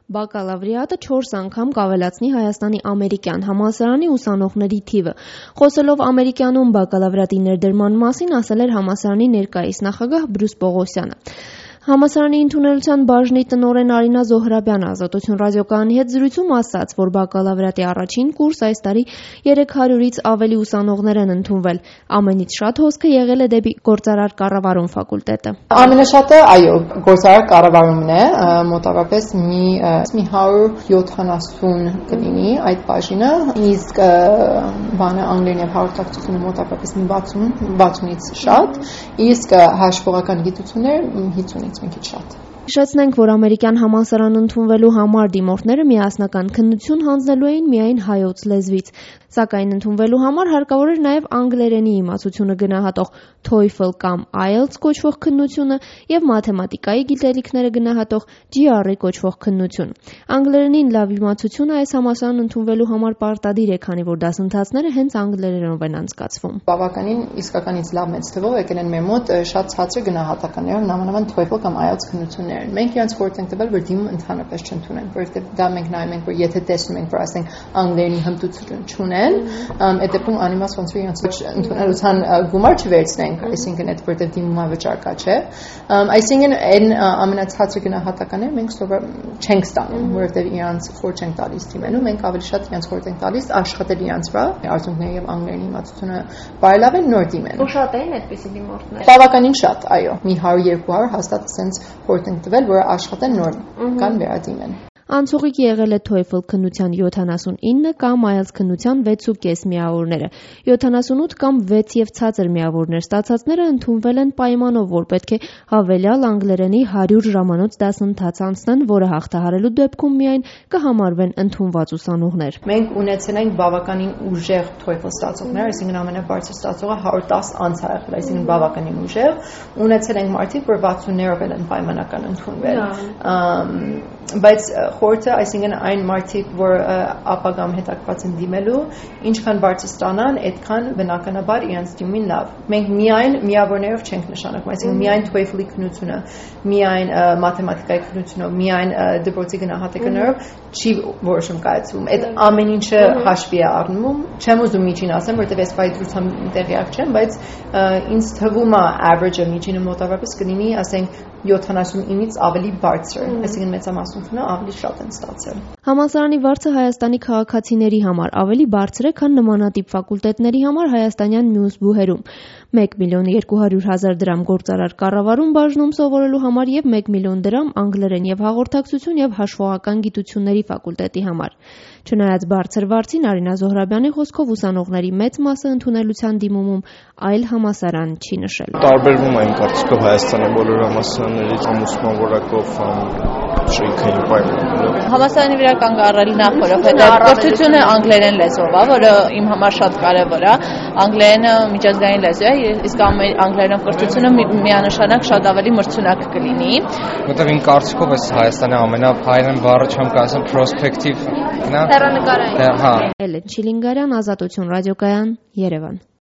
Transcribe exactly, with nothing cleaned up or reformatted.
Բակալավրիատը չորս անգամ կավելացնի Հայաստանի ամերիկյան համալսարանի ուսանողների թիվը։ Խոսելով Ամերիկյանում բակալավրիատի ներդրման մասին, ասել էր համալսարանի ներկայիս նախագահ Բրյուս Պողոսյանը։ Համալսարանի ընդունելության բաժնի տնօրեն Արինա Զոհրաբյանը Ազատություն ռադիոկայանի հետ զրույցում ասաց, որ բակալավրիատի առաջին կուրս այս տարի երեք հարյուրից ավելի ուսանողներ են ընդունվել։ Ամենից շատ հոսքը եղել է դեպի գործարար կառավարում ֆակուլտետը։ Ամենաշատը, այո, գործարար կառավարումն է, մոտավորապես մի մի հարյուր յոթանասուն կլինի այդ բաժինը, իսկ բանը անգլերեն եւ հաղորդակցությունը մոտավորապես մի վաթսունից շատ, իսկ հաշվողական գիտություններ հինգից մի քիչ շատ։ Հիշեցնենք, որ ամերիկյան համալսարան ընդունվելու համար դիմորդները միասնական քննություն հանձնելու էին միայն հայոց լեզվից, սակայն ընդունվելու համար հարկավոր էր նաև անգլերենի իմացությունը գնահատող TOEFL կամ IELTS կոչվող քննությունը եւ մաթեմատիկայի գիտելիքները գնահատող G R E կոչվող քննություն։ Անգլերենին լավ իմացությունը այս համալսարան ընդունվելու համար պարտադիր է, քանի որ դասընթացները հենց անգլերենով են անցկացվում։ Բավականին իսկականից լավ մեծ թվով եկել են մեր մոտ շատ ցածր գնահատականներով, նամանավան TOEFL կամ IELTS քննություններ։ Մենք իրենց խորհուրդ ենք տվել, որ դիմում ընդհանրապես չընդունեն, որովհետև դա մենք նայում ենք, որ եթե տեսնում ենք, որ ասենք անգլերենի հմտություն չունեն, այդ դեպքում անիմաց ոնց որ իրենց ընդունելության գումար չվերցնենք, այսինքն այդ որտեղ դիմումը վճարակա չէ։ Այսինքն այն ամենացածր գնահատականները մենք սովոր չենք ստանում, որովհետև իրենց խորհուրդ չենք տալիս դիմելու, մենք ավելի շատ իրենց խորհուրդ ենք տալիս աշխատել իրենց վրա, արցունքների եւ անգլերենի իմացությունը բարելավել, նոր դիմեն։ Ու շատ են այդպիսի դիմորդներ։ Բավականին շատ, այո, մի հարյուր երկու հարյուր հաստատ sense խորհուրդ ենք տվել, որ աշխատեն նոր կան վերադիմեն։ Անցողիկ եղել է TOEFL քննության յոթանասունինը կամ IELTS քննության վեցուկես միավորները։ յոթանասունութ կամ վեց եւ ցածր միավորներ ստացածները ընդունվել են պայմանով, որ պետք է հավելյալ անգլերենի հարյուր ժամանոց դասընթաց անցնեն, որը հաղթահարելու դեպքում միայն կհամարվեն ընդունված ուսանողներ։ Մենք ունեցել ենք բավականին ուժեղ TOEFL ստացողներ, այսինքն ամենաբարձր ստացողը հարյուր տասը անց է եղել, այսինքն բավականին ուժեղ։ Ունեցել ենք մարդիկ, որ վաթսուններով են պայմանական ընդունվել։ Բայց խորհուրդը, այսինքն այն մարդիկ, որ ապագամ հետաքրքրված են դիմելու, ինչքան բարձր ստանան, այդքան բնականաբար իրենց դիմին լավ։ Մենք միայն միավորներով չենք նշանակում, այսինքն միայն TOEFL-ի քննությունը, միայն մաթեմատիկայի քննությունը, միայն դպրոցի գնահատականներով չի որոշում կայացվում։ Այդ ամեն ինչը հաշվի է առնում։ Չեմ ուզում միջին ասեմ, որովհետև ես վայրդրությամբ տեղյակ չեմ, բայց ինձ թվում է average-ը միջինը մոտավորապես կլինի, ասենք յոթանասունինից ավելի բարձր, այսինքն մեծամասնությունը ավելի շատ են ստացել։ Համալսարանի վարձը Հայաստանի քաղաքացիների համար ավելի բարձր է, քան նմանատիպ ֆակուլտետների համար հայաստանյան մյուս բուհերում։ մեկ միլիոն երկու հարյուր հազար դրամ գործարար կառավարում բաժնում սովորելու համար եւ մեկ միլիոն դրամ անգլերեն եւ հաղորդակցություն եւ հաշվողական գիտությունների ֆակուլտետի համար։ Չնայած բարձր վարձին, Արինա Զոհրաբյանի խոսքով ուսանողների մեծ մասը ընդունելության դիմումում այլ համալսարան չի նշել։ Տարբերվում են կարծիքով Հայաստանի բոլոր համալսարաններից ամուսնման որակով շեյքային պայմաններով։ Համալսարանի վրա կանգ առել նախ որովհետեւ կրթությունը անգլերեն լեզվով է, որը իմ համար շատ կարեւոր է։ Անգլերենը միջազգային լեզու է, իսկ անգլերենով կրթությունը միանշանակ շատ ավելի մրցունակ կլինի։ Որտեղ իմ կարծիքով էս Հայաստանի ամենափայլեն բառը չեմ կարծում prospective, Հեռանկարային։ Հա։ Էլեն Չիլինգարյան, Ազատություն ռադիոկայան, Երևան։